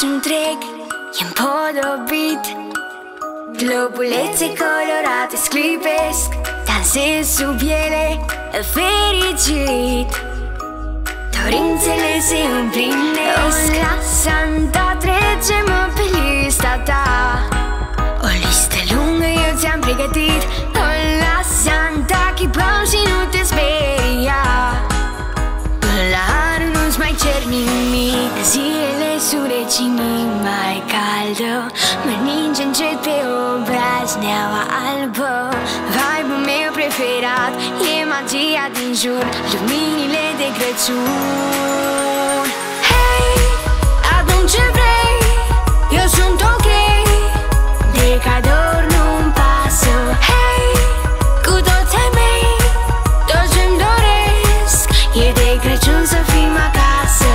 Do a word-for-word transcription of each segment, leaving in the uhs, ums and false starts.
întreg e împodobit. Globulețe colorate sclipesc, dansez sub ele, fericit. Dorințele se împlinesc. O Santa, trece-mă pe lista ta. O listă lungă eu ți-am pregătit. O Santa, chipăm și nu te speria. La anul nu-ți mai cer nimic. Zilele sureci, inima mai caldă, mă ninge încet pe obraz neaua albă. Vibe-ul meu preferat e magia din jur, luminile de Crăciun. Hei, adun ce vrei, eu sunt ok, de cadouri nu-mi pasă. Hei, cu toți ai mei, tot ce-mi doresc e de Crăciun să fim acasă.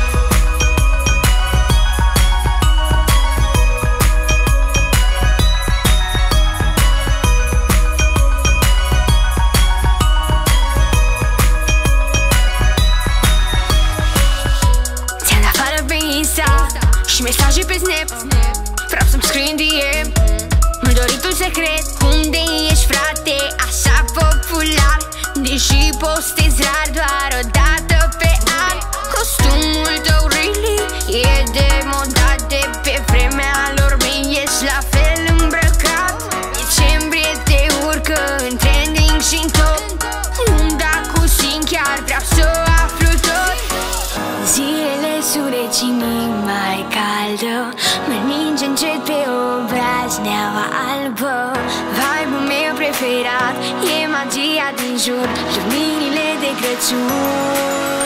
Ți-am dat follow pe Insta și mesaje pe Snap. Vreau să-mi scrii în D M mă doritul secret. Unde ești, frate, așa popular? Deși postezi rar, doar o dată pe an. Costumul tău really e demodat, de pe vremea lor mei ești la fel îmbrăcat. Decembrie te urcă în trending și-n tot. Unda cu sin chiar vreau să aflu tot. Zilele sureci, inima mai caldă, mă ninge încet pe obraz neaua albă. Vibe-ul meu preferat e magia din jur, luminile de Crăciun.